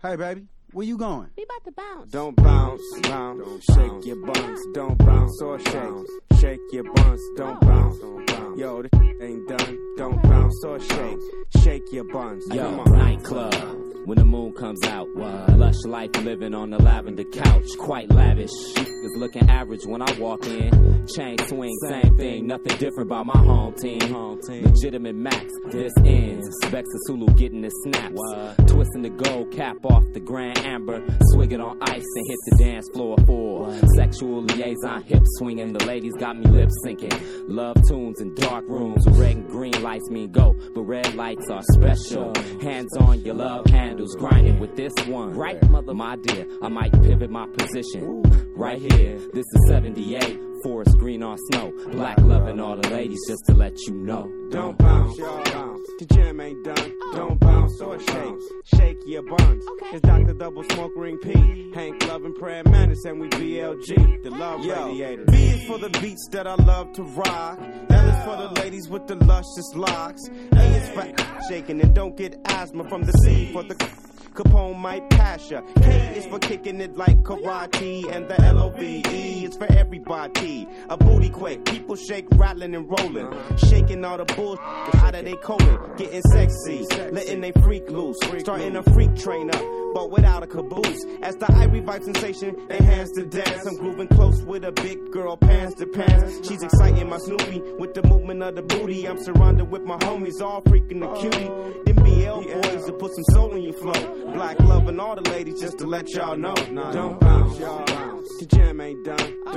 Hey, baby, where you going? We about to bounce. Don't bounce, bounce, shake your buns. Don't bounce or shake, shake your buns. Don't bounce, yo, this ain't done. Don't bounce or shake, shake your buns. Yo, nightclub, when the moon comes out. Lush life living on the lavender couch, quite lavish. Is looking average when I walk in. Chain swing, same thing, nothing different about my home team. Legitimate max, this ends. Vex and Sulu getting the snaps. Twisting the gold cap off the Grand Amber. Swig it on ice and hit the dance floor for sexual liaison, hip swinging. The ladies got me lip syncing. Love tunes in dark rooms. Red and green lights mean go, but red lights are special. Hands on your love handles, grinding with this one. Right, mother, my dear, I might pivot my position. Right here, this is 78. Forest green on snow. Black loving all the ladies, just to let you know. Don't bounce, bounce. The jam ain't done. Don't bounce or shake, shake your buns. It's Dr. Double Smoke Ring P, Hank Love and Prayer Madness, and we BLG, the love radiator. B is for the beats that I love to rock. L is for the ladies with the luscious locks. A is for shaking and don't get asthma from the C for the Capone might pass ya. K is for kicking it like karate, and the L-O-V-E is for everybody. A booty quake, people shake, rattling and rolling, shaking all the bullshit out of they colon, getting sexy, letting they freak loose, starting a freak train up, but without a caboose. As the I revive sensation, enhance the dance. I'm grooving close with a big girl, pants to pants. She's exciting my Snoopy with the movement of the booty. I'm surrounded with my homies, all freaking the cutie. Them BL boys to put some soul in your flow. Black love and all the ladies, just to let y'all know. Don't bounce, y'all bounce. The jam ain't done.